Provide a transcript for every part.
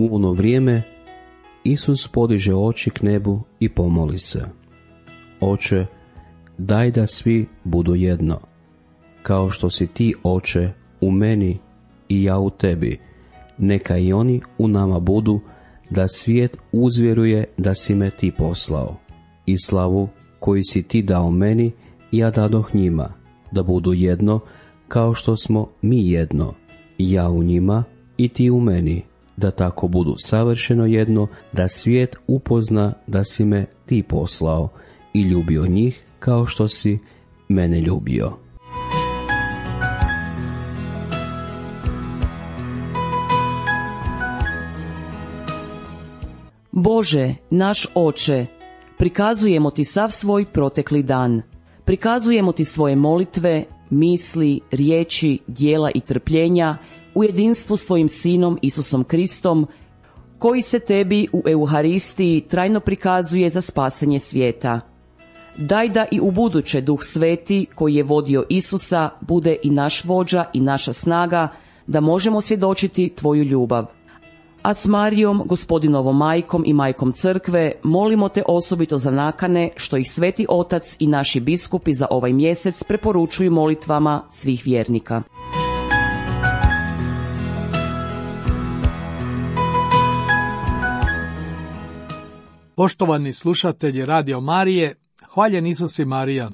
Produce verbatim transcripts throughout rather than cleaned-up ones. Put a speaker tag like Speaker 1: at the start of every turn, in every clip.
Speaker 1: U ono vrijeme Isus podiže oči k nebu i pomoli se: Oče, daj da svi budu jedno, kao što si ti, Oče, u meni i ja u tebi, neka i oni u nama budu, da svijet uzvjeruje da si me ti poslao. I slavu koju si ti dao meni, ja dadoh njima, da budu jedno, kao što smo mi jedno, ja u njima i ti u meni, da tako budu savršeno jedno, da svijet upozna da si me ti poslao i ljubio njih kao što si mene ljubio.
Speaker 2: Bože, naš Oče, prikazujemo ti sav svoj protekli dan. Prikazujemo ti svoje molitve, misli, riječi, djela i trpljenja u jedinstvu s tvojim Sinom Isusom Kristom, koji se tebi u Euharistiji trajno prikazuje za spasenje svijeta. Daj da i u buduće Duh Sveti, koji je vodio Isusa, bude i naš vođa i naša snaga, da možemo svjedočiti tvoju ljubav. A s Marijom, Gospodinovom majkom i majkom crkve, molimo te osobito za nakane što ih Sveti Otac i naši biskupi za ovaj mjesec preporučuju molitvama svih vjernika.
Speaker 3: Poštovani slušatelji Radio Marije, hvaljen Isus i Marija.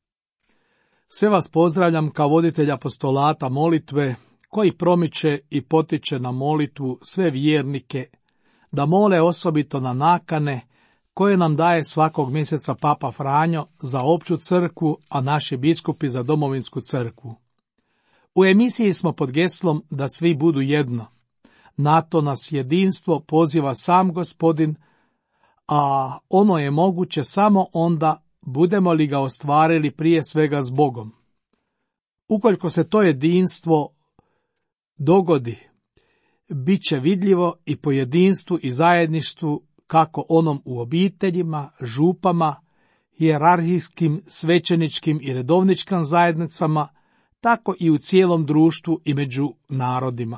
Speaker 3: Sve vas pozdravljam kao voditelj apostolata molitve, koji promiče i potiče na molitvu sve vjernike, da mole osobito na nakane koje nam daje svakog mjeseca Papa Franjo za opću crkvu, a naši biskupi za domovinsku crkvu. U emisiji smo pod geslom da svi budu jedno. Na to nas jedinstvo poziva sam Gospodin, a ono je moguće samo onda budemo li ga ostvarili prije svega s Bogom. Ukoliko se to jedinstvo dogodi, bit će vidljivo i po jedinstvu i zajedništvu kako onom u obiteljima, župama, hijerarhijskim, svećeničkim i redovničkim zajednicama, tako i u cijelom društvu i među narodima.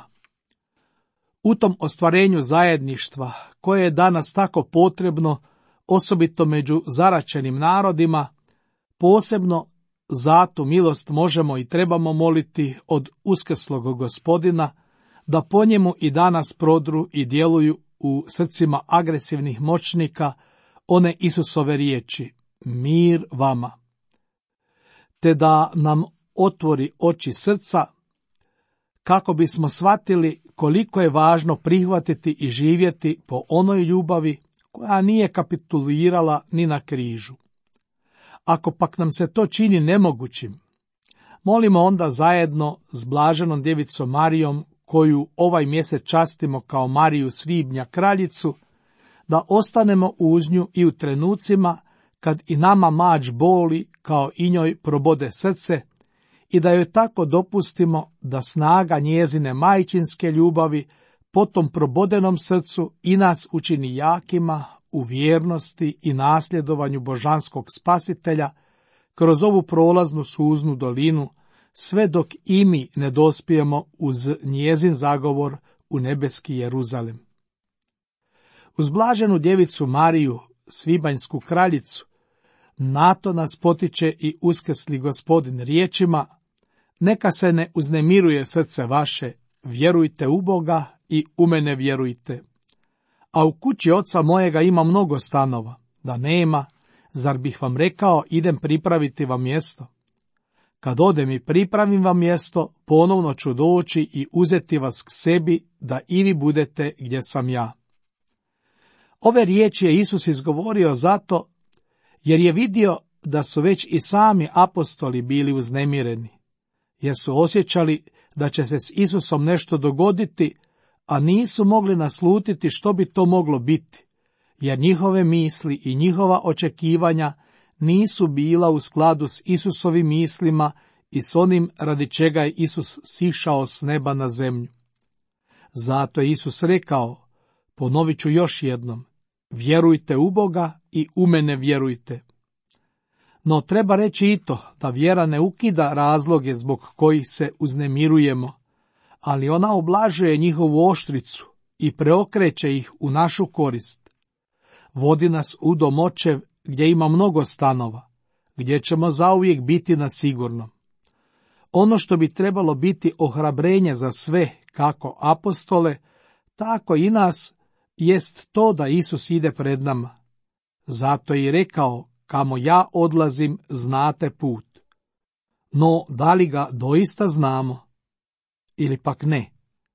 Speaker 3: U tom ostvarenju zajedništva, koje je danas tako potrebno, osobito među zaraćenim narodima, posebno za tu milost možemo i trebamo moliti od uskrslog Gospodina, da po njemu i danas prodru i djeluju u srcima agresivnih moćnika one Isusove riječi: mir vama. Te da nam otvori oči srca, kako bismo shvatili koliko je važno prihvatiti i živjeti po onoj ljubavi koja nije kapitulirala ni na križu. Ako pak nam se to čini nemogućim, molimo onda zajedno s blaženom djevicom Marijom, koju ovaj mjesec častimo kao Mariju svibnja kraljicu, da ostanemo uz nju i u trenucima kad i nama mač boli kao i njoj probode srce, i da joj tako dopustimo da snaga njezine majčinske ljubavi po tom probodenom srcu i nas učini jakima u vjernosti i nasljedovanju božanskog spasitelja kroz ovu prolaznu suznu dolinu, sve dok i mi ne dospijemo uz njezin zagovor u nebeski Jeruzalem. Uz blaženu djevicu Mariju, svibanjsku kraljicu, na to nas potiče i uskrsli Gospodin riječima: neka se ne uznemiruje srce vaše, vjerujte u Boga i u mene vjerujte. A u kući oca mojega ima mnogo stanova, da nema, zar bih vam rekao idem pripraviti vam mjesto? Kad odem i pripravim vam mjesto, ponovno ću doći i uzeti vas k sebi, da i vi budete gdje sam ja. Ove riječi je Isus izgovorio zato jer je vidio da su već i sami apostoli bili uznemireni, jer su osjećali da će se s Isusom nešto dogoditi, a nisu mogli naslutiti što bi to moglo biti, jer njihove misli i njihova očekivanja nisu bila u skladu s Isusovim mislima i s onim radi čega je Isus sišao s neba na zemlju. Zato je Isus rekao, ponovit ću još jednom, vjerujte u Boga i u mene vjerujte. No treba reći i to da vjera ne ukida razloge zbog kojih se uznemirujemo, ali ona oblažuje njihovu oštricu i preokreće ih u našu korist. Vodi nas u dom očev gdje ima mnogo stanova, gdje ćemo zauvijek biti na sigurnom. Ono što bi trebalo biti ohrabrenje za sve, kako apostole, tako i nas, jest to da Isus ide pred nama. Zato je i rekao, kamo ja odlazim, znate put. No, da li ga doista znamo? Ili pak ne?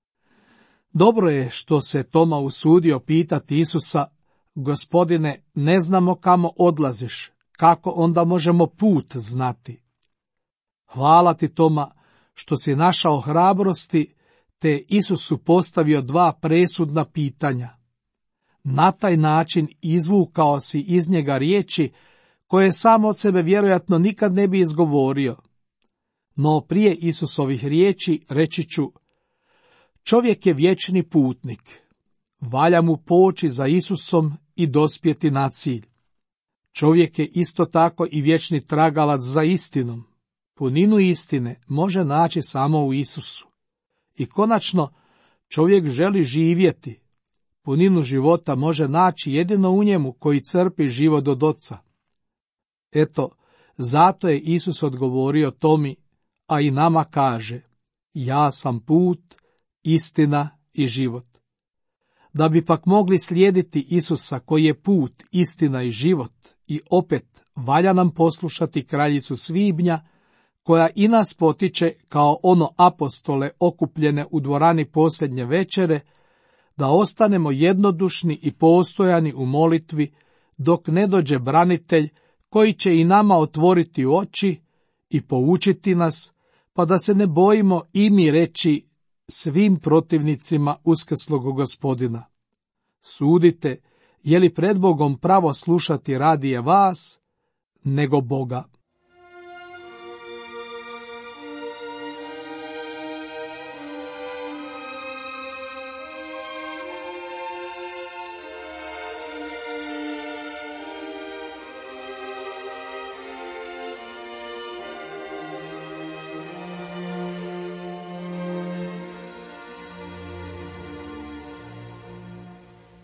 Speaker 3: Dobro je što se Toma usudio pitati Isusa, Gospodine, ne znamo kamo odlaziš, kako onda možemo put znati? Hvala ti, Toma, što si našao hrabrosti, te Isusu postavio dva presudna pitanja. Na taj način izvukao si iz njega riječi koje sam od sebe vjerojatno nikad ne bi izgovorio. No prije Isusovih riječi reći ću, čovjek je vječni putnik, valja mu poći za Isusom i dospjeti na cilj. Čovjek je isto tako i vječni tragalac za istinom. Puninu istine može naći samo u Isusu. I konačno, čovjek želi živjeti. Puninu života može naći jedino u njemu koji crpi život od Oca. Eto, zato je Isus odgovorio Tomi, a i nama kaže, ja sam put, istina i život. Da bi pak mogli slijediti Isusa koji je put, istina i život, i opet valja nam poslušati kraljicu svibnja, koja i nas potiče kao ono apostole okupljene u dvorani posljednje večere, da ostanemo jednodušni i postojani u molitvi, dok ne dođe branitelj koji će i nama otvoriti oči i poučiti nas, pa da se ne bojimo i mi reći svim protivnicima uskrslog Gospodina. Sudite, je li pred Bogom pravo slušati radije vas, nego Boga.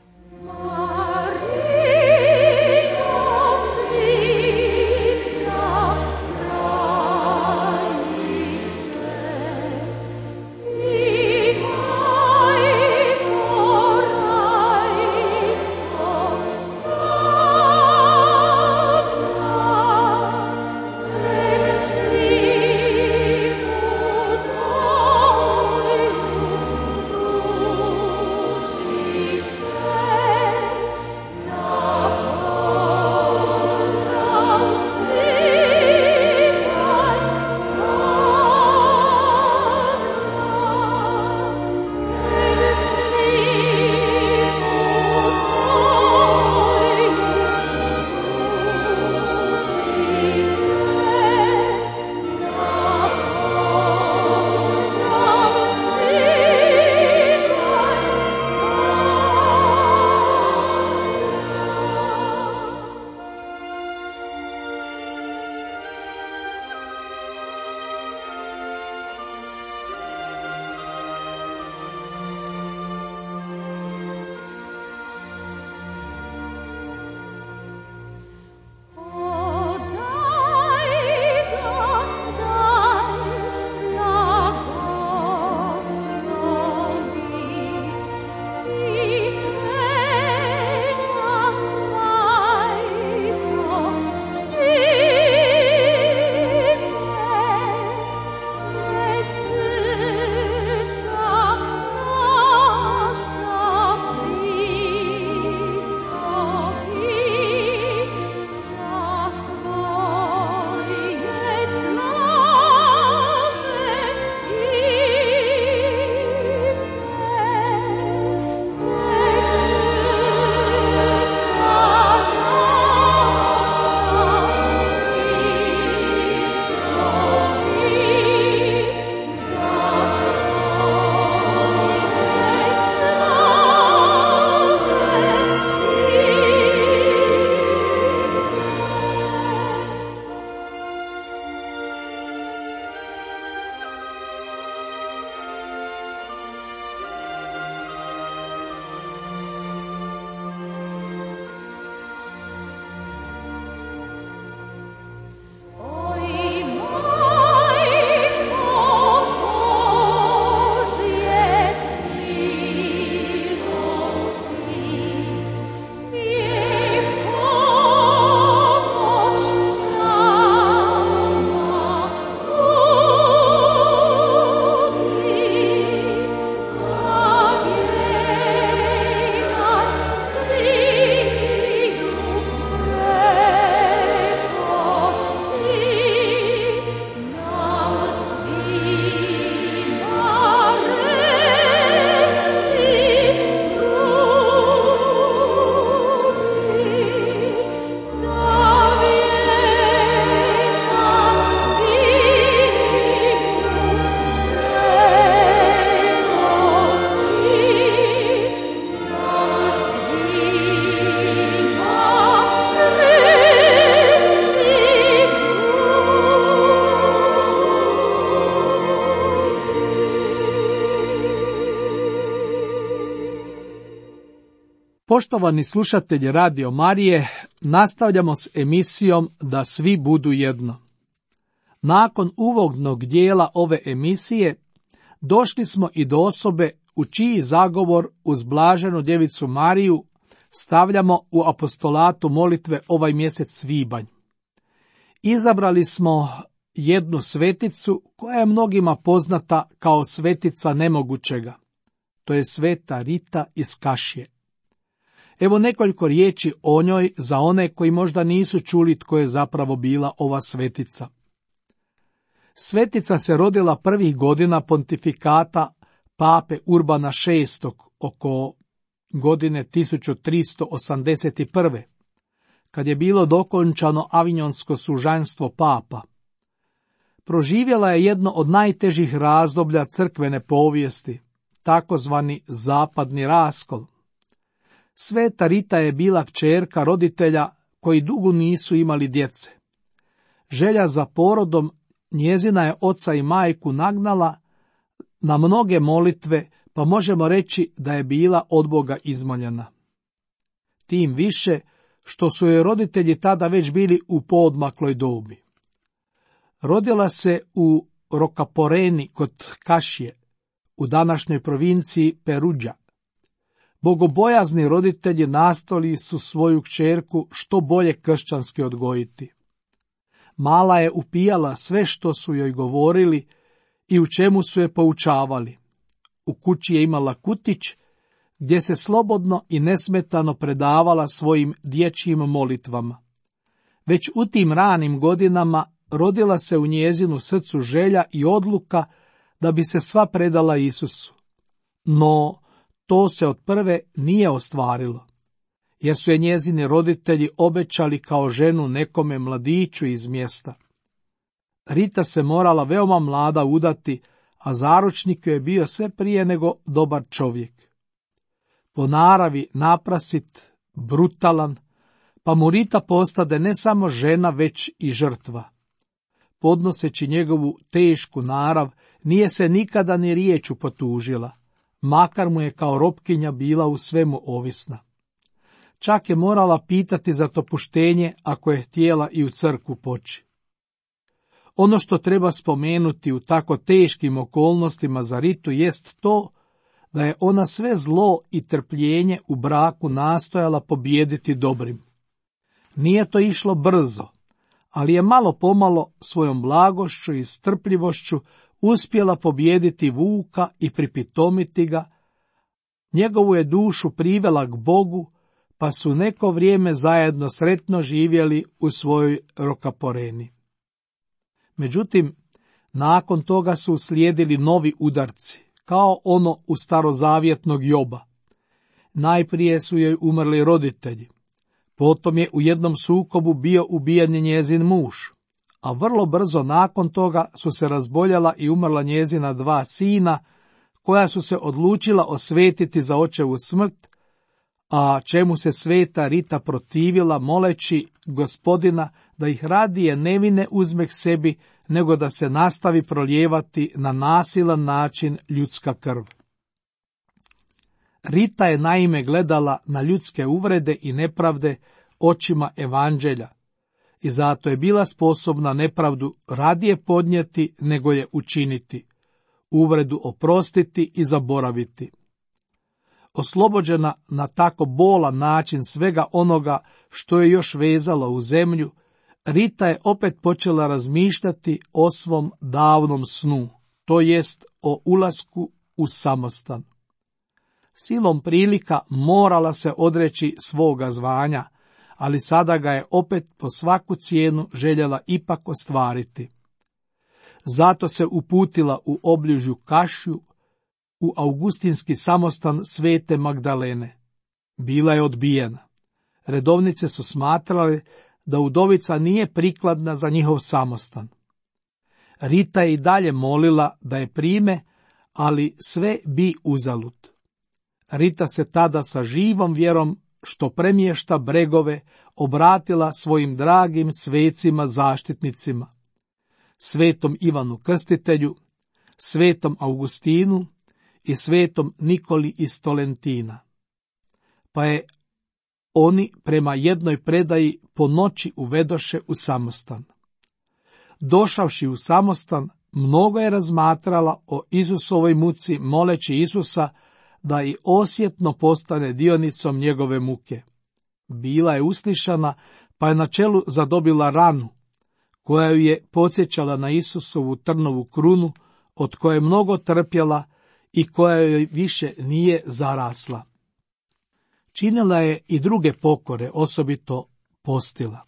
Speaker 4: Maria, svita
Speaker 3: Poštovani slušatelji Radio Marije, nastavljamo s emisijom Da svi budu jedno. Nakon uvodnog dijela ove emisije, došli smo i do osobe u čiji zagovor uz blaženu djevicu Mariju stavljamo u apostolatu molitve ovaj mjesec svibanj. Izabrali smo jednu sveticu koja je mnogima poznata kao svetica nemogućega. To je sveta Rita iz Kašije. Evo nekoliko riječi o njoj za one koji možda nisu čuli tko je zapravo bila ova svetica. Svetica se rodila prvih godina pontifikata pape Urbana šestog oko godine tisuću tristo osamdeset prve. kad je bilo dokončano avinjonsko sužanstvo papa. Proživjela je jedno od najtežih razdoblja crkvene povijesti, takozvani zapadni raskol. Sveta Rita je bila kćerka roditelja koji dugo nisu imali djece. Želja za porodom njezina je oca i majku nagnala na mnoge molitve, pa možemo reći da je bila od Boga izmoljena. Tim više što su joj roditelji tada već bili u poodmakloj dobi. Rodila se u Rokaporeni kod Kašije, u današnjoj provinciji Perudža. Bogobojazni roditelji nastojali su svoju kćerku što bolje kršćanski odgojiti. Mala je upijala sve što su joj govorili i u čemu su je poučavali. U kući je imala kutić gdje se slobodno i nesmetano predavala svojim dječjim molitvama. Već u tim ranim godinama rodila se u njezinu srcu želja i odluka da bi se sva predala Isusu. No, to se od prve nije ostvarilo, jer su je njezini roditelji obećali kao ženu nekome mladiću iz mjesta. Rita se morala veoma mlada udati, a zaručnik je bio sve prije nego dobar čovjek. Po naravi naprasit, brutalan, pa mu Rita postade ne samo žena, već i žrtva. Podnoseći njegovu tešku narav, nije se nikada ni riječu potužila, makar mu je kao robkinja bila u svemu ovisna. Čak je morala pitati za dopuštenje ako je htjela i u crkvu poći. Ono što treba spomenuti u tako teškim okolnostima za Ritu jest to da je ona sve zlo i trpljenje u braku nastojala pobijediti dobrim. Nije to išlo brzo, ali je malo pomalo svojom blagošću i strpljivošću uspjela pobijediti vuka i pripitomiti ga. Njegovu je dušu privela k Bogu, pa su neko vrijeme zajedno sretno živjeli u svojoj Rokaporeni. Međutim, nakon toga su uslijedili novi udarci, kao ono u starozavjetnog Joba. Najprije su joj umrli roditelji, potom je u jednom sukobu bio ubijen njezin muž, a vrlo brzo nakon toga su se razboljela i umrla njezina dva sina, koja su se odlučila osvetiti za očevu smrt, a čemu se sveta Rita protivila moleći Gospodina da ih radije nevine uzme k sebi, nego da se nastavi prolijevati na nasilan način ljudska krv. Rita je naime gledala na ljudske uvrede i nepravde očima evanđelja i zato je bila sposobna nepravdu radije podnijeti nego je učiniti, uvredu oprostiti i zaboraviti. Oslobođena na tako bolan način svega onoga što je još vezalo u zemlju, Rita je opet počela razmišljati o svom davnom snu, to jest o ulasku u samostan. Silom prilika morala se odreći svoga zvanja, ali sada ga je opet po svaku cijenu željela ipak ostvariti. Zato se uputila u obližju Kašiju, u augustinski samostan Svete Magdalene. Bila je odbijena. Redovnice su smatrale da udovica nije prikladna za njihov samostan. Rita je i dalje molila da je prime, ali sve bi uzalud. Rita se tada sa živom vjerom, što premješta bregove, obratila svojim dragim svecima zaštitnicima, svetom Ivanu Krstitelju, svetom Augustinu i svetom Nikoli iz Tolentina. Pa je oni prema jednoj predaji po noći uvedoše u samostan. Došavši u samostan, mnogo je razmatrala o Isusovoj muci, moleći Isusa da i osjetno postane dionicom njegove muke. Bila je uslišana, pa je na čelu zadobila ranu, koja ju je podsjećala na Isusovu trnovu krunu, od koje je mnogo trpjela i koja joj više nije zarasla. Činila je i druge pokore, osobito postila.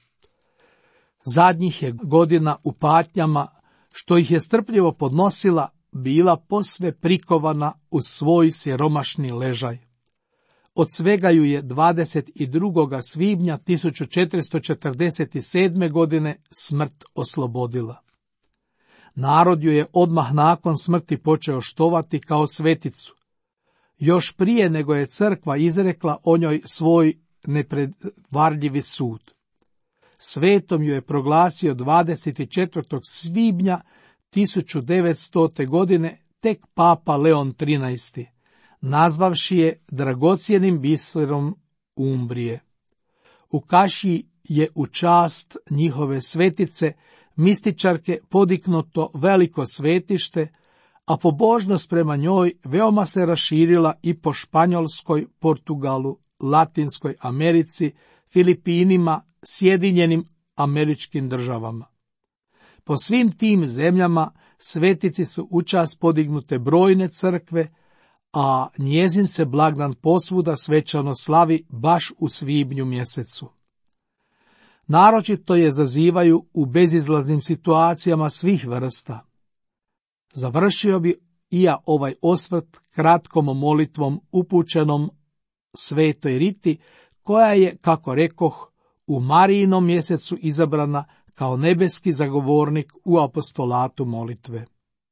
Speaker 3: Zadnjih je godina u patnjama, što ih je strpljivo podnosila, bila posve prikovana u svoj siromašni ležaj. Od svega ju je dvadeset drugog svibnja tisuću četiristo četrdeset sedme. godine smrt oslobodila. Narod ju je odmah nakon smrti počeo štovati kao sveticu, još prije nego je crkva izrekla o njoj svoj nepredvarljivi sud. Svetom ju je proglasio dvadeset četvrtog svibnja tisuću devetstote. godine tek papa Leon trinaesti, nazvavši je dragocjenim biserom Umbrije. U Kašiji je u čast njihove svetice, mističarke, podignuto veliko svetište, a pobožnost prema njoj veoma se raširila i po Španjolskoj, Portugalu, Latinskoj Americi, Filipinima, Sjedinjenim Američkim Državama. Po svim tim zemljama svetici su u čast podignute brojne crkve, a njezin se blagdan posvuda svečano slavi baš u svibnju mjesecu. Naročito je zazivaju u bezizlaznim situacijama svih vrsta. Završio bi i ja ovaj osvrt kratkom molitvom upućenom Svetoj Riti, koja je, kako rekoh, u Marijinom mjesecu izabrana kao nebeski zagovornik u apostolatu molitve.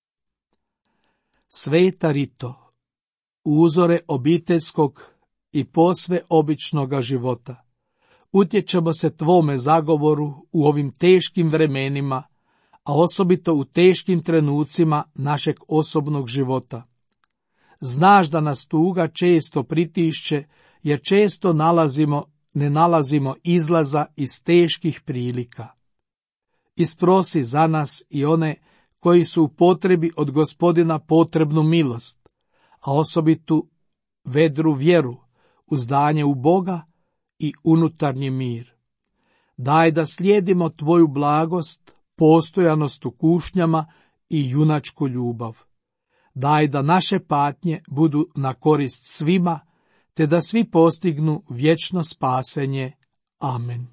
Speaker 3: Sveta Rito, uzore obiteljskog i posve običnoga života, utječemo se tvome zagovoru u ovim teškim vremenima, a osobito u teškim trenucima našeg osobnog života. Znaš da nas tuga često pritišće, jer često nalazimo, ne nalazimo izlaza iz teških prilika. Isprosi za nas i one koji su u potrebi od Gospodina potrebnu milost, a osobitu vedru vjeru, uzdanje u Boga i unutarnji mir. Daj da slijedimo tvoju blagost, postojanost u kušnjama i junačku ljubav. Daj da naše patnje budu na korist svima, te da svi postignu vječno spasenje. Amen.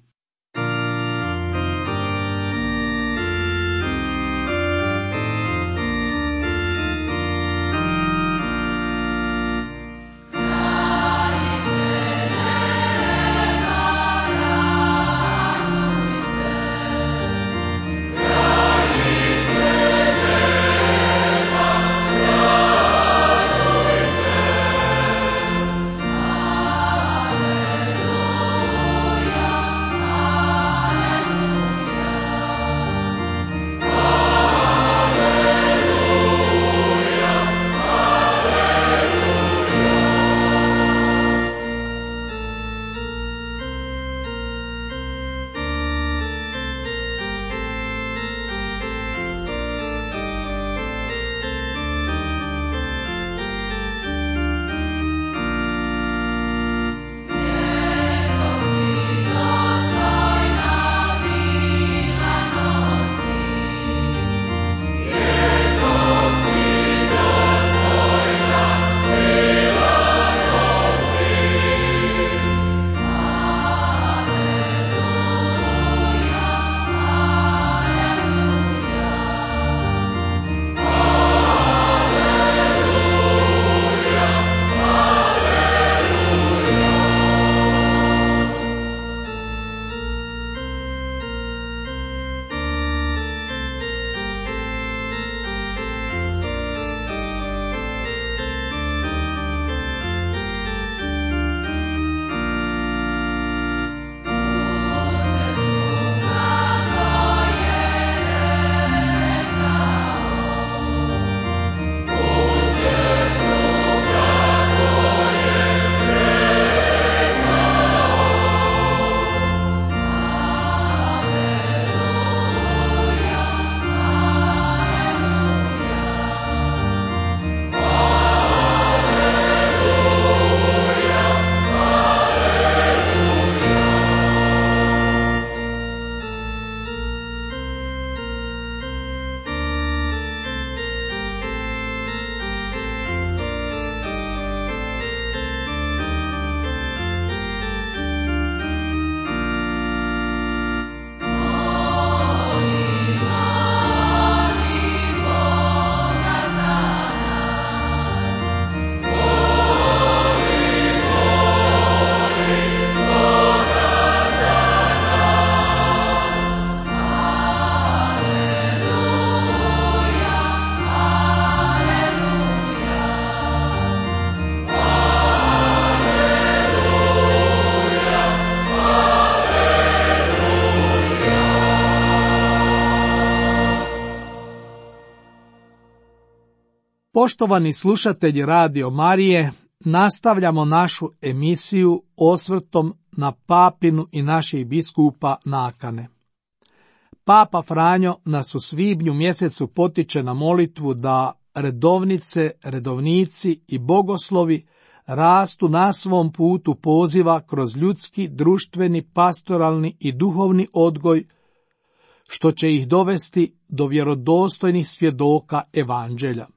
Speaker 3: Poštovani slušatelji Radio Marije, nastavljamo našu emisiju osvrtom na papinu i naših biskupa nakane. Papa Franjo nas u svibnju mjesecu potiče na molitvu da redovnice, redovnici i bogoslovi rastu na svom putu poziva kroz ljudski, društveni, pastoralni i duhovni odgoj, što će ih dovesti do vjerodostojnih svjedoka evanđelja.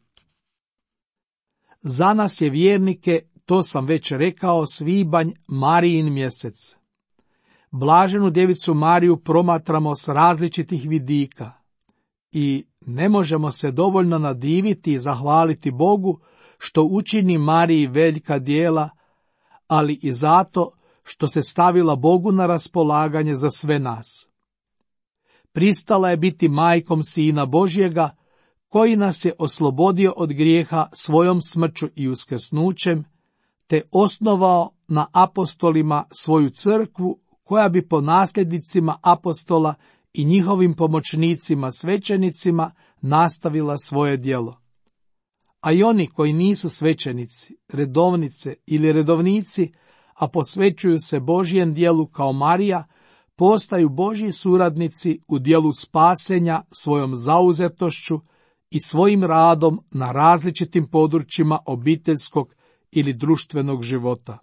Speaker 3: Za nas je vjernike, to sam već rekao, svibanj Marijin mjesec. Blaženu djevicu Mariju promatramo s različitih vidika i ne možemo se dovoljno nadiviti i zahvaliti Bogu što učini Mariji velika djela, ali i zato što se stavila Bogu na raspolaganje za sve nas. Pristala je biti majkom Sina Božjega, koji nas je oslobodio od grijeha svojom smrću i uskrsnućem, te osnovao na apostolima svoju crkvu, koja bi po nasljednicima apostola i njihovim pomoćnicima svećenicima nastavila svoje djelo. A i oni koji nisu svećenici, redovnice ili redovnici, a posvećuju se Božjem djelu kao Marija, postaju Božji suradnici u djelu spasenja svojom zauzetošću i svojim radom na različitim područjima obiteljskog ili društvenog života.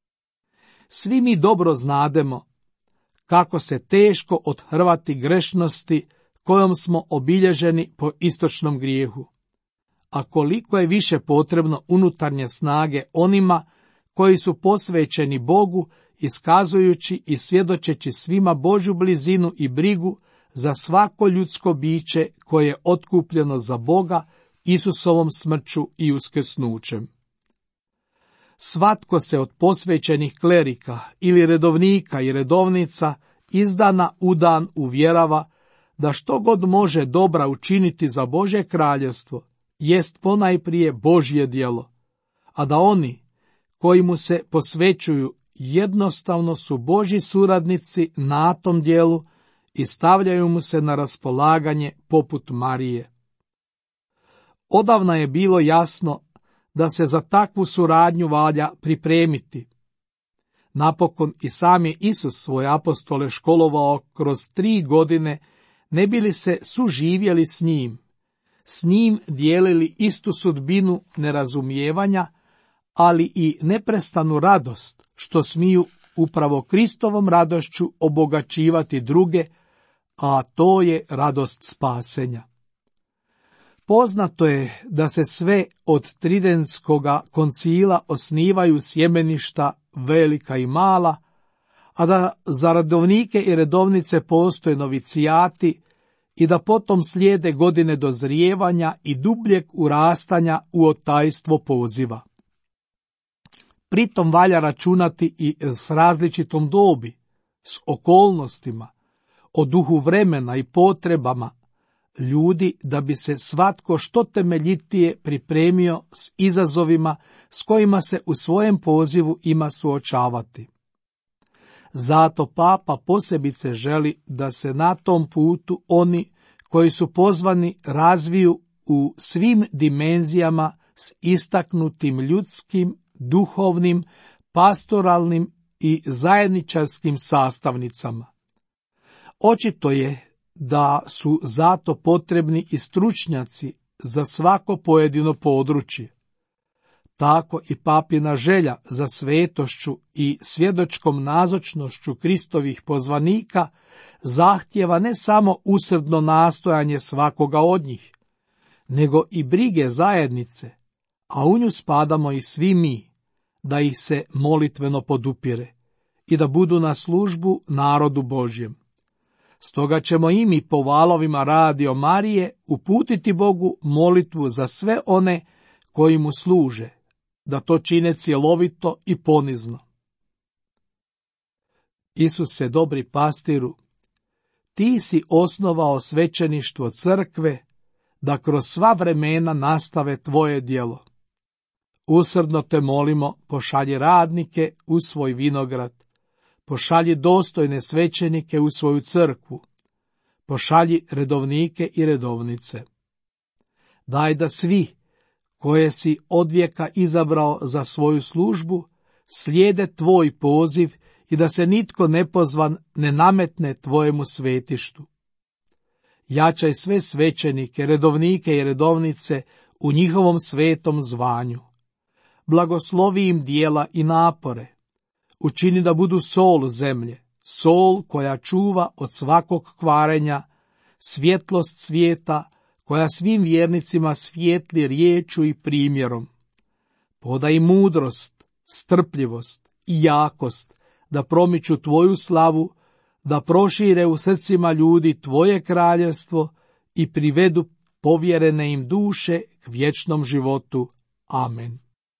Speaker 3: Svi mi dobro znademo kako se teško othrvati grešnosti kojom smo obilježeni po istočnom grijehu, a koliko je više potrebno unutarnje snage onima koji su posvećeni Bogu, iskazujući i svjedočeći svima Božju blizinu i brigu za svako ljudsko biće koje je otkupljeno za Boga Isusovom smrću i uskrsnućem. Svatko se od posvećenih klerika ili redovnika i redovnica iz dana u dan uvjerava da što god može dobra učiniti za Božje kraljevstvo jest ponajprije Božje djelo, a da oni koji mu se posvećuju jednostavno su Božji suradnici na tom djelu i stavljaju mu se na raspolaganje poput Marije. Odavna je bilo jasno da se za takvu suradnju valja pripremiti. Napokon i sam je Isus svoje apostole školovao kroz tri godine, ne bi li se suživjeli s njim, s njim dijelili istu sudbinu nerazumijevanja, ali i neprestanu radost, što smiju upravo Kristovom radošću obogaćivati druge, a to je radost spasenja. Poznato je da se sve od Tridentskoga koncila osnivaju sjemeništa velika i mala, a da za redovnike i redovnice postoje novicijati i da potom slijede godine dozrijevanja i dubljeg urastanja u otajstvo poziva. Pritom valja računati i s različitom dobi, s okolnostima, o duhu vremena i potrebama ljudi, da bi se svatko što temeljitije pripremio s izazovima s kojima se u svojem pozivu ima suočavati. Zato Papa posebice želi da se na tom putu oni koji su pozvani razviju u svim dimenzijama s istaknutim ljudskim, duhovnim, pastoralnim i zajedničarskim sastavnicama. Očito je da su zato potrebni i stručnjaci za svako pojedino područje. Tako i papina želja za svetošću i svjedočkom nazočnošću Kristovih pozvanika zahtjeva ne samo usrdno nastojanje svakoga od njih, nego i brige zajednice, a u nju spadamo i svi mi, da ih se molitveno podupire i da budu na službu narodu Božjem. Stoga ćemo i mi po valovima Radio Marije uputiti Bogu molitvu za sve one koji mu služe, da to čine cjelovito i ponizno. Isuse, dobri pastiru, ti si osnovao svećeništvo crkve, da kroz sva vremena nastave tvoje djelo. Usrdno te molimo, pošalji radnike u svoj vinograd, pošalji dostojne svećenike u svoju crkvu, pošalji redovnike i redovnice. Daj da svi koje si odvijeka izabrao za svoju službu, slijede tvoj poziv i da se nitko nepozvan ne nametne tvojemu svetištu. Jačaj sve svećenike, redovnike i redovnice u njihovom svetom zvanju. Blagoslovi im dijela i napore. Učini da budu sol zemlje, sol koja čuva od svakog kvarenja, svjetlost svijeta koja svim vjernicima svijetli riječu i primjerom. Podaj im mudrost, strpljivost i jakost da promiču tvoju slavu, da prošire u srcima ljudi tvoje kraljevstvo i privedu povjerene im duše k vječnom životu. Amen.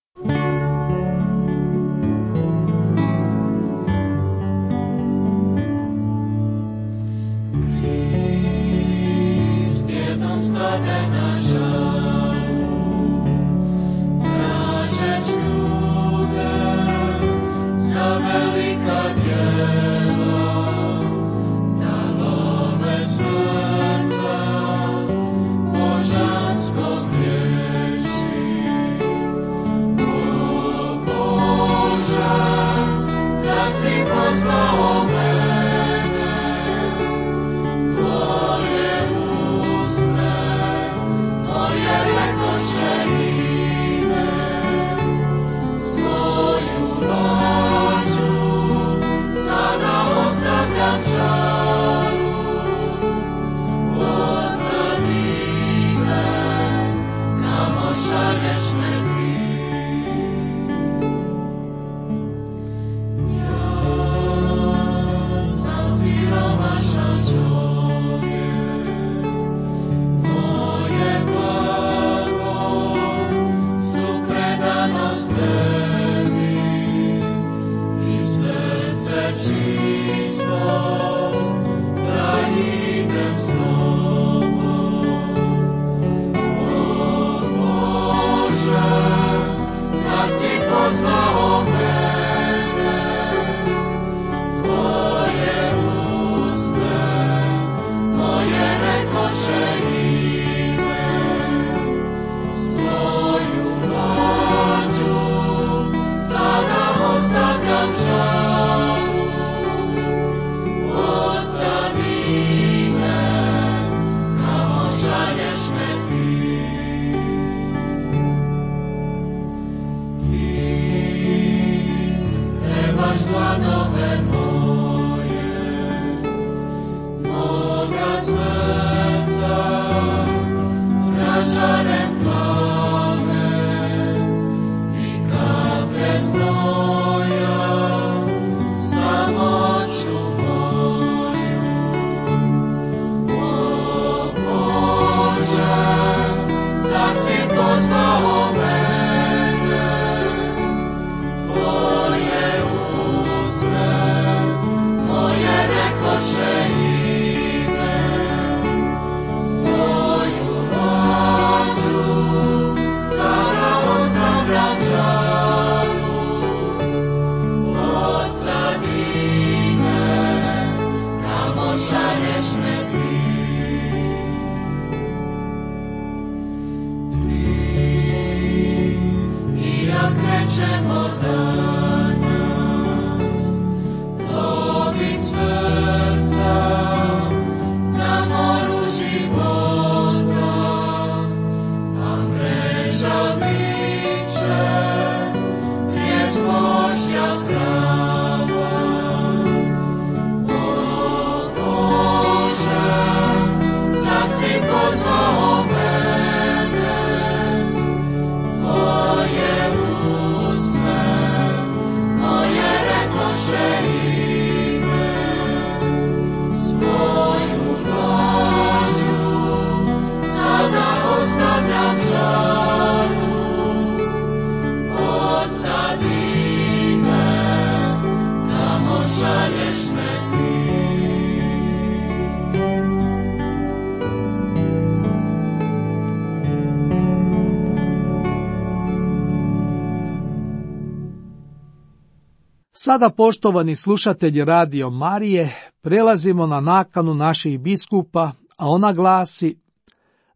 Speaker 3: Sada, poštovani slušatelji Radio Marije, prelazimo na nakanu naših biskupa, a ona glasi: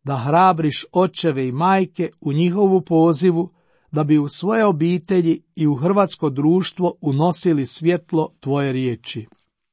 Speaker 3: da hrabriš očeve i majke u njihovu pozivu, da bi u svoje obitelji i u hrvatsko društvo unosili svjetlo tvoje riječi.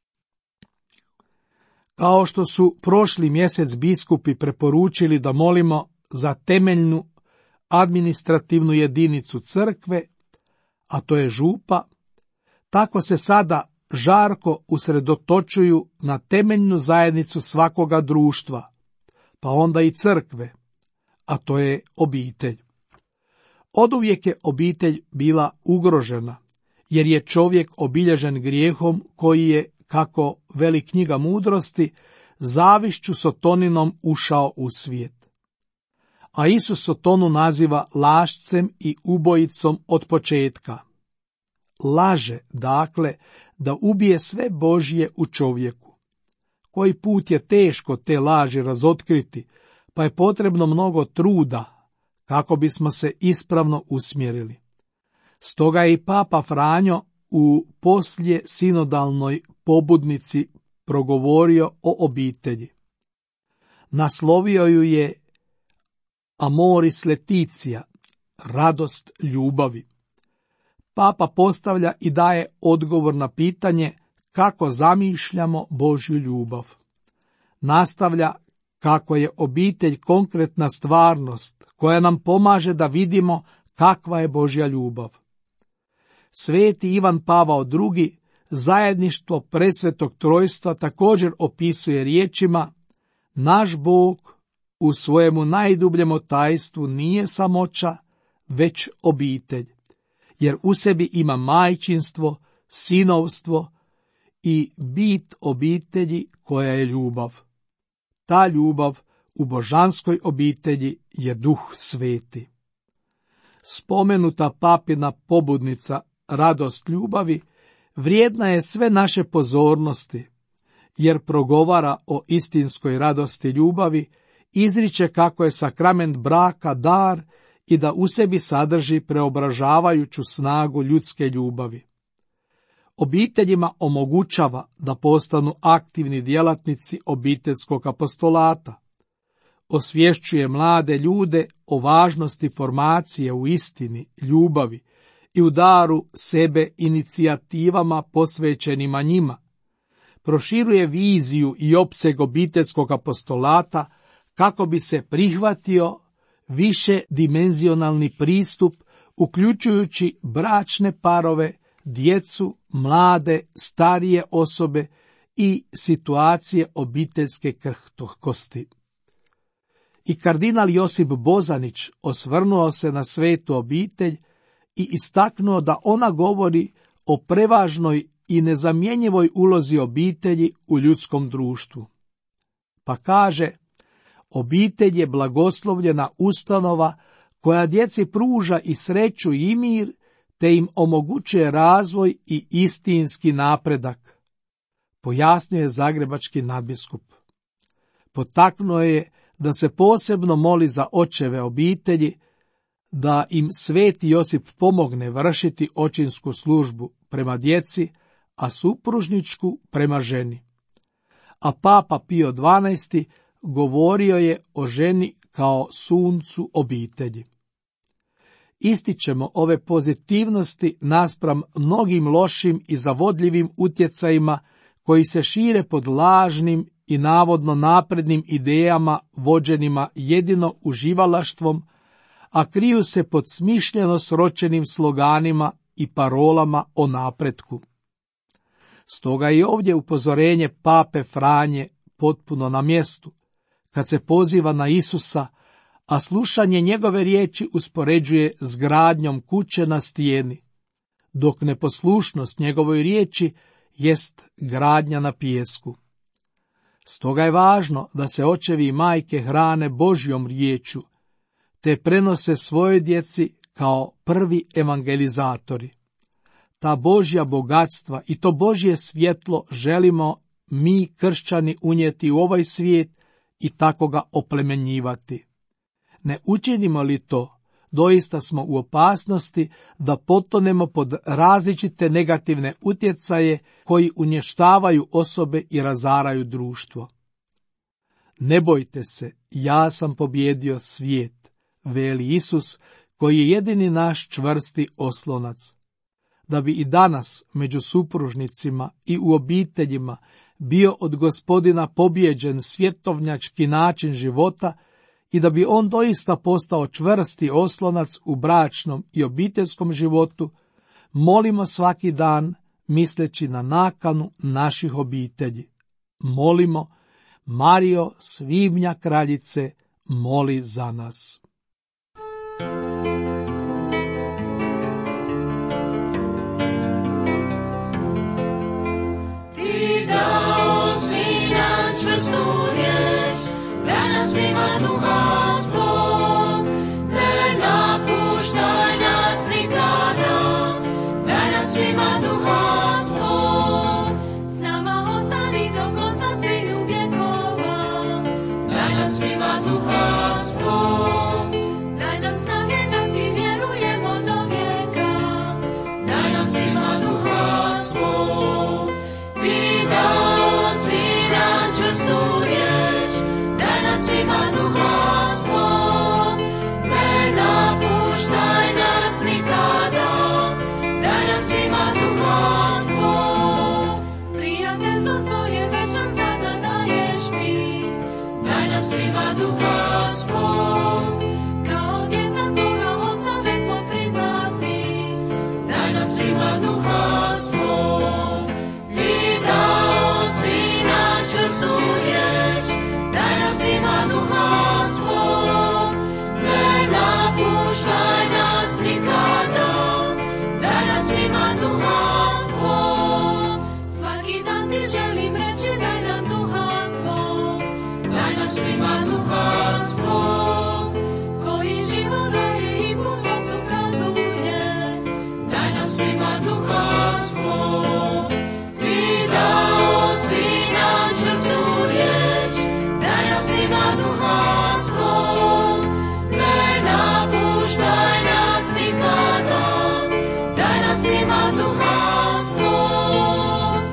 Speaker 3: Kao što su prošli mjesec biskupi preporučili da molimo za temeljnu administrativnu jedinicu crkve, a to je župa, tako se sada žarko usredotočuju na temeljnu zajednicu svakoga društva, pa onda i crkve, a to je obitelj. Oduvijek je obitelj bila ugrožena, jer je čovjek obilježen grijehom koji je, kako veli knjiga mudrosti, zavišću Sotoninom ušao u svijet. A Isus Sotonu naziva lašcem i ubojicom od početka. Laže, dakle, da ubije sve Božje u čovjeku. Koji put je teško te laži razotkriti, pa je potrebno mnogo truda kako bismo se ispravno usmjerili. Stoga je i Papa Franjo u poslije sinodalnoj pobudnici progovorio o obitelji. Naslovio ju je Amoris Laetitia, radost ljubavi. Papa postavlja i daje odgovor na pitanje kako zamišljamo Božju ljubav. Nastavlja kako je obitelj konkretna stvarnost koja nam pomaže da vidimo kakva je Božja ljubav. Sveti Ivan Pavao drugi zajedništvo presvetog trojstva također opisuje riječima: naš Bog u svojemu najdubljemu tajstvu nije samoća, već obitelj, jer u sebi ima majčinstvo, sinovstvo i bit obitelji koja je ljubav. Ta ljubav u božanskoj obitelji je Duh Sveti. Spomenuta papina pobudnica radost ljubavi vrijedna je sve naše pozornosti, jer progovara o istinskoj radosti ljubavi, izriče kako je sakrament braka dar i da u sebi sadrži preobražavajuću snagu ljudske ljubavi. Obiteljima omogućava da postanu aktivni djelatnici obiteljskog apostolata. Osvješćuje mlade ljude o važnosti formacije u istini, ljubavi i u daru sebe inicijativama posvećenima njima. Proširuje viziju i opseg obiteljskog apostolata kako bi se prihvatio višedimenzionalni pristup, uključujući bračne parove, djecu, mlade, starije osobe i situacije obiteljske krhkosti. I kardinal Josip Bozanić osvrnuo se na svetu obitelj i istaknuo da ona govori o prevažnoj i nezamjenjivoj ulozi obitelji u ljudskom društvu. Pa kaže: obitelj je blagoslovljena ustanova koja djeci pruža i sreću i mir, te im omogućuje razvoj i istinski napredak, pojasnio je zagrebački nadbiskup. Potaknuo je da se posebno moli za očeve obitelji, da im sveti Josip pomogne vršiti očinsku službu prema djeci, a supružničku prema ženi. A Papa Pio dvanaesti govorio je o ženi kao suncu obitelji. Ističemo ove pozitivnosti naspram mnogim lošim i zavodljivim utjecajima koji se šire pod lažnim i navodno naprednim idejama vođenima jedino uživalaštvom, a kriju se pod smišljeno sročenim sloganima i parolama o napretku. Stoga je i ovdje upozorenje Pape Franje potpuno na mjestu, kad se poziva na Isusa, a slušanje njegove riječi uspoređuje s gradnjom kuće na stijeni, dok neposlušnost njegovoj riječi jest gradnja na pijesku. Stoga je važno da se očevi i majke hrane Božjom riječju, te prenose svoje djeci kao prvi evangelizatori. Ta Božja bogatstva i to Božje svjetlo želimo mi kršćani unijeti u ovaj svijet i tako ga oplemenjivati. Ne učinimo li to, doista smo u opasnosti da potonemo pod različite negativne utjecaje koji unještavaju osobe i razaraju društvo. Ne bojte se, ja sam pobjedio svijet, veli Isus, koji je jedini naš čvrsti oslonac. Da bi i danas među supružnicima i u obiteljima bio od Gospodina pobjeđen svjetovnjački način života i da bi on doista postao čvrsti oslonac u bračnom i obiteljskom životu, molimo svaki dan misleći na nakanu naših obitelji. Molimo, Marijo, svibnja kraljice, moli za nas.
Speaker 4: Ti dao si nam čvrstu riječ, da nas ima duha svog, ne napuštaj nas nikada, da nas ima duha svog, s nama ostani do konca svih vjekova, da nas ima duha svog, daj nam snage da ti vjerujemo do vijeka, da nas ima duha svog. Ti dao si nam čvrstu riječ, daj nam svima duha svog, ne napuštaj nas nikada, daj nam svima duha svog. Prijatelj za svoje već nam sada daješ ti, daj nam svima duha svog. Kao djeca tvoga Otca već smo priznati, daj nam svima duha svog. Ti dao si nam čvrstu riječ, daj nam svima duha svog, ne napuštaj nas nikada, daj nam svima duha svog. Svaki dan ti želim reći daj nam duha svog, daj nam svima duha svog, koji život daje i put Otcu ukazuje, daj nam svima duha svog. Ti dao si nam čvrstu riječ, daj nam svima duha svog, ne napuštaj nas nikada, daj nam svima duha svog.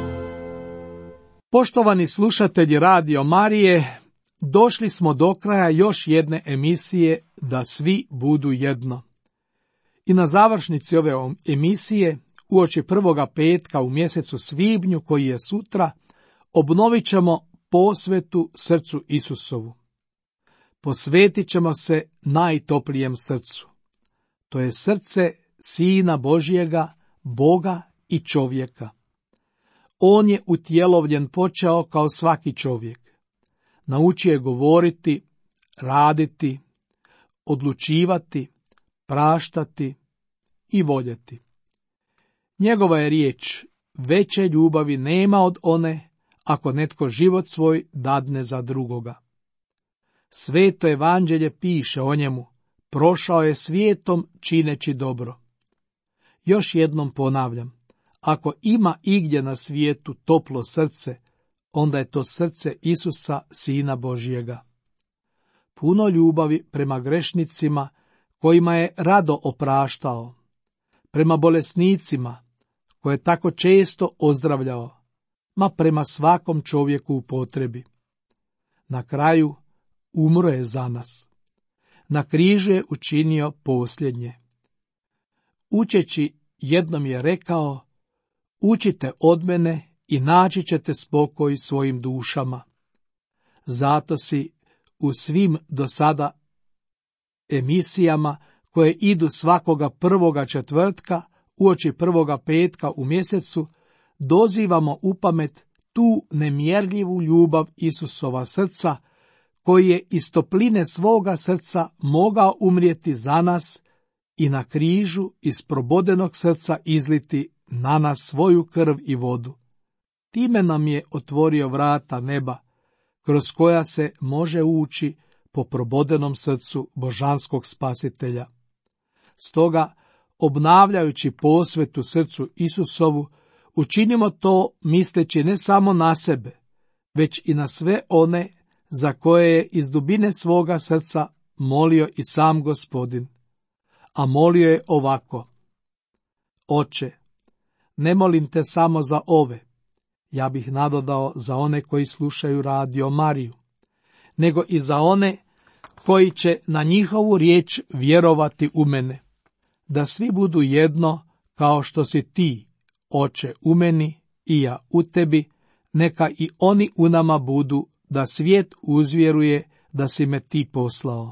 Speaker 3: Poštovani slušatelji Radio Marije, došli smo do kraja još jedne emisije Da svi budu jedno. I na završnici ove emisije, uoči prvoga petka u mjesecu svibnju, koji je sutra, obnovit ćemo posvetu srcu Isusovu. Posvetit ćemo se najtoplijem srcu. To je srce Sina Božjega, Boga i čovjeka. On je utjelovljen počeo kao svaki čovjek. Naučio je govoriti, raditi, odlučivati, praštati i voljeti. Njegova je riječ, veće ljubavi nema od one, ako netko život svoj dadne za drugoga. Sveto evanđelje piše o njemu, prošao je svijetom čineći dobro. Još jednom ponavljam, ako ima igdje na svijetu toplo srce, onda je to srce Isusa, Sina Božjega. Puno ljubavi prema grešnicima, kojima je rado opraštao, prema bolesnicima, koje je tako često ozdravljao, ma prema svakom čovjeku u potrebi. Na kraju umro je za nas. Na križu je učinio posljednje. Učeći jednom je rekao, učite od mene i naći ćete spokoj svojim dušama. Zato si u svim do sada emisijama, koje idu svakoga prvoga četvrtka, uoči prvoga petka u mjesecu, dozivamo u pamet tu nemjerljivu ljubav Isusova srca, koji je iz topline svoga srca mogao umrijeti za nas i na križu iz probodenog srca izliti na nas svoju krv i vodu. Time nam je otvorio vrata neba, kroz koja se može ući po probodenom srcu božanskog spasitelja. Stoga, obnavljajući posvetu srcu Isusovu, učinimo to misleći ne samo na sebe, već i na sve one za koje je iz dubine svoga srca molio i sam Gospodin. A molio je ovako: Oče, ne molim te samo za ove, ja bih nadodao za one koji slušaju Radio Mariju. nego i za one koji će na njihovu riječ vjerovati u mene, da svi budu jedno kao što si ti, Oče, u meni i ja u tebi, neka i oni u nama budu, da svijet uzvjeruje da si me ti poslao.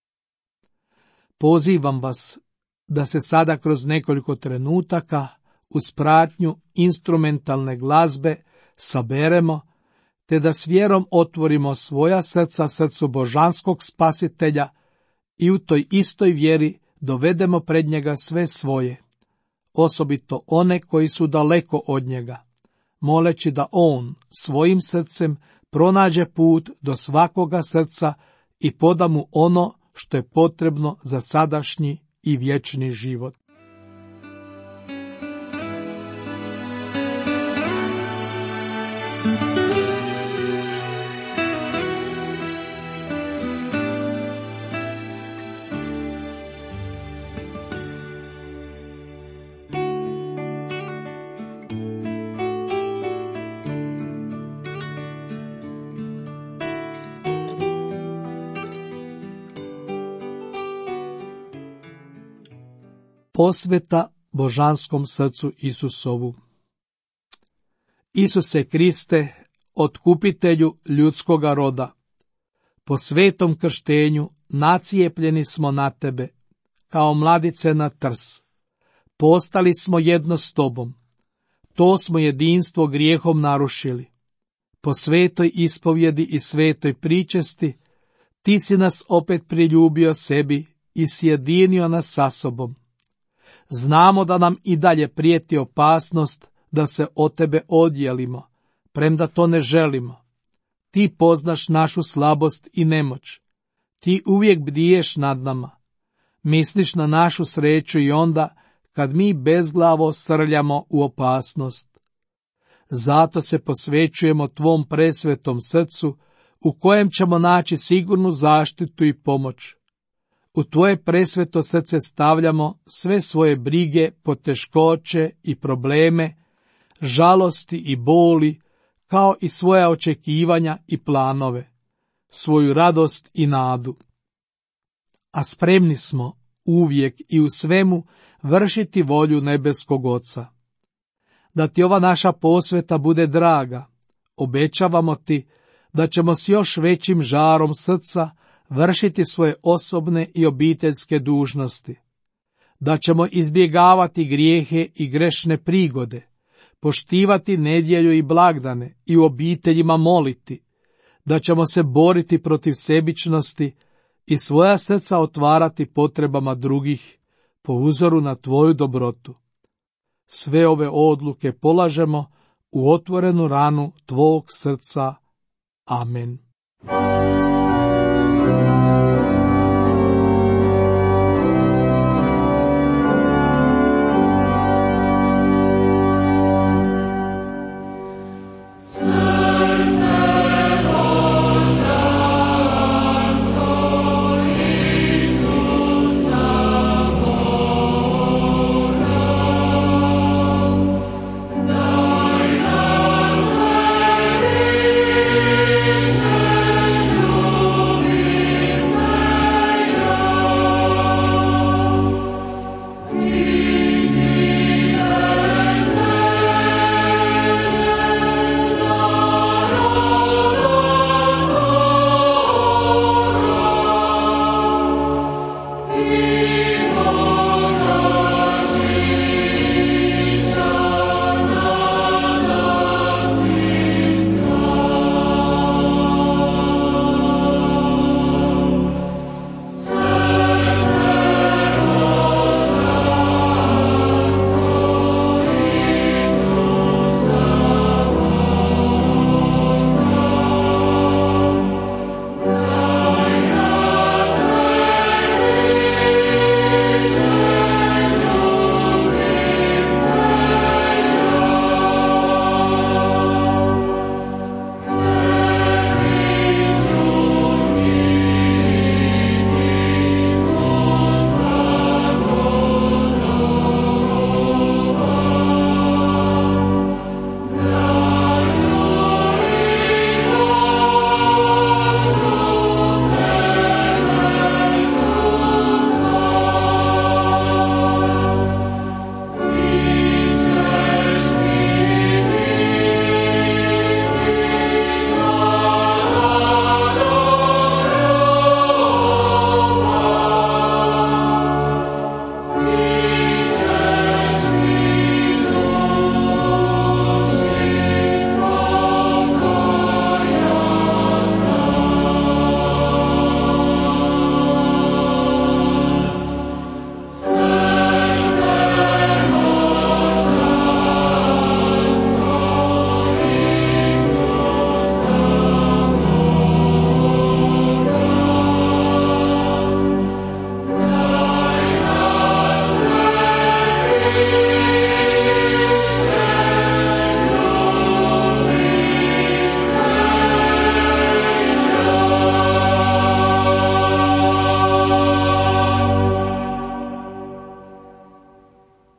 Speaker 3: Pozivam vas da se sada kroz nekoliko trenutaka uz pratnju instrumentalne glazbe saberemo, te da s vjerom otvorimo svoja srca srcu božanskog spasitelja i u toj istoj vjeri dovedemo pred njega sve svoje, osobito one koji su daleko od njega, moleći da on svojim srcem pronađe put do svakoga srca i poda mu ono što je potrebno za sadašnji i vječni život. Posveta božanskom srcu Isusovu. Isuse Kriste, otkupitelju ljudskoga roda, po svetom krštenju nacijepljeni smo na tebe, kao mladice na trs. Postali smo jedno s tobom. To smo jedinstvo grijehom narušili. Po svetoj ispovjedi i svetoj pričesti, ti si nas opet priljubio sebi i sjedinio nas sa sobom. Znamo da nam i dalje prijeti opasnost da se od tebe odjelimo, premda to ne želimo. Ti poznaš našu slabost i nemoć. Ti uvijek bdiješ nad nama. Misliš na našu sreću i onda kad mi bezglavo srljamo u opasnost. Zato se posvećujemo tvom presvetom srcu, u kojem ćemo naći sigurnu zaštitu i pomoć. U tvoje presveto srce stavljamo sve svoje brige, poteškoće i probleme, žalosti i boli, kao i svoja očekivanja i planove, svoju radost i nadu. A spremni smo uvijek i u svemu vršiti volju nebeskog Oca. Da ti ova naša posveta bude draga, obećavamo ti da ćemo s još većim žarom srca vršiti svoje osobne i obiteljske dužnosti, da ćemo izbjegavati grijehe i grešne prigode, poštivati nedjelju i blagdane i u obiteljima moliti, da ćemo se boriti protiv sebičnosti i svoja srca otvarati potrebama drugih po uzoru na tvoju dobrotu. Sve ove odluke polažemo u otvorenu ranu tvog srca. Amen.
Speaker 4: Lord.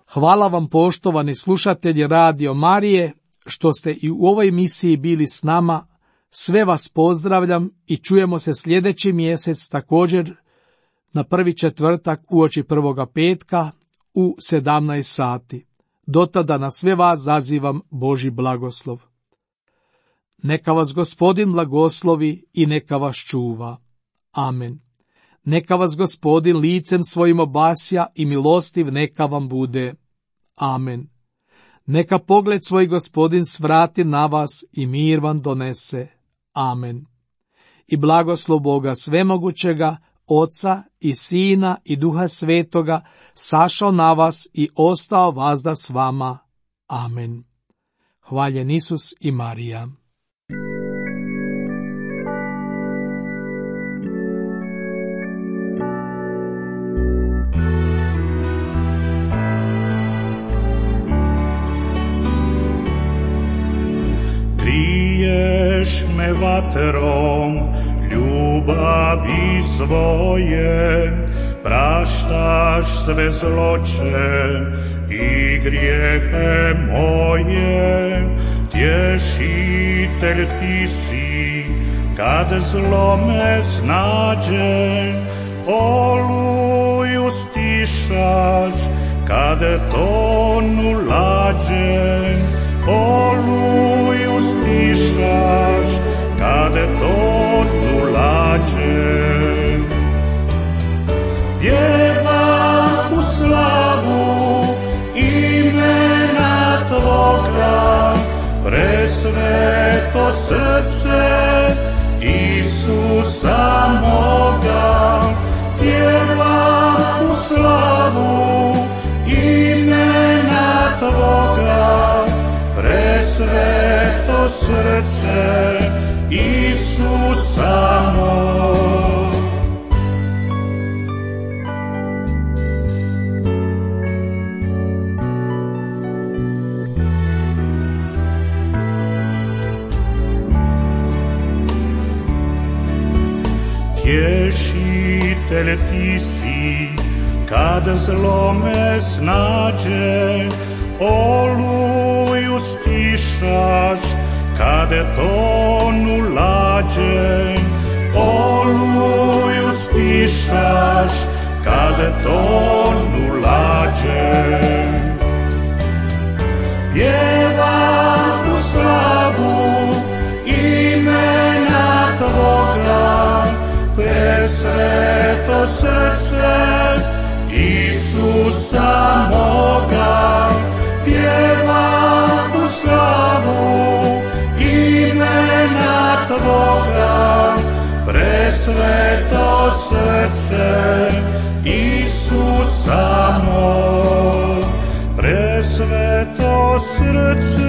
Speaker 3: Hvala vam, poštovani slušatelji Radio Marije, što ste i u ovoj misiji bili s nama. Sve vas pozdravljam i čujemo se sljedeći mjesec također na prvi četvrtak uoči prvoga petka u sedamnaest sati. Do tada na sve vas zazivam Božji blagoslov. Neka vas Gospodin blagoslovi i neka vas čuva. Amen. Neka vas Gospodin licem svojim obasja i milostiv neka vam bude. Amen. Neka pogled svoj Gospodin svrati na vas i mir vam donese. Amen. I blagoslov Boga svemogućega, Oca i Sina i Duha Svetoga sašao na vas i ostao vazda s vama. Amen. Hvaljen Isus i Marija.
Speaker 5: Griješ me vatrom ljubavi svoje, praštaš sve zloče i grijehe moje. Tješitelj ti si, kad zlo me snađe, oluju stišaš, kad tonu lađe. Oluju stišaš, kad tonu lađe. Pjevam u slavu imena Tvoga, presveto srce Isusa moga. Pjevam u slavu imena Tvoga, presveto srce Isusa moga. Tješitelj ti si, kad zlo me snađe, oluju stišaš, kad tonu lađe. Oluju stišaš, kad tonu lađe. Pjevam u slavu imena Tvoga, presveto srce Isusa moga. Pjevam u slavu imena Tvoga, presveto srce Isusa moga. Presveto srce